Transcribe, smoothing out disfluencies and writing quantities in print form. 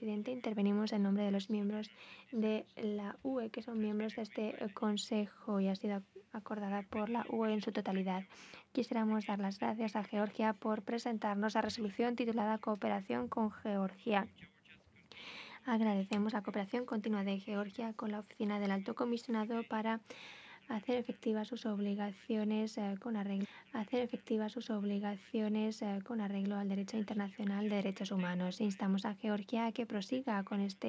presidente. Intervenimos en nombre de los miembros de la UE, que son miembros de este Consejo y ha sido acordada por la UE en su totalidad. Quisiéramos dar las gracias a Georgia por presentarnos la resolución titulada Cooperación con Georgia. Agradecemos la cooperación continua de Georgia con la Oficina del Alto Comisionado para hacer efectivas sus obligaciones con arreglo al derecho internacional de derechos humanos. Instamos a Georgia a que prosiga con este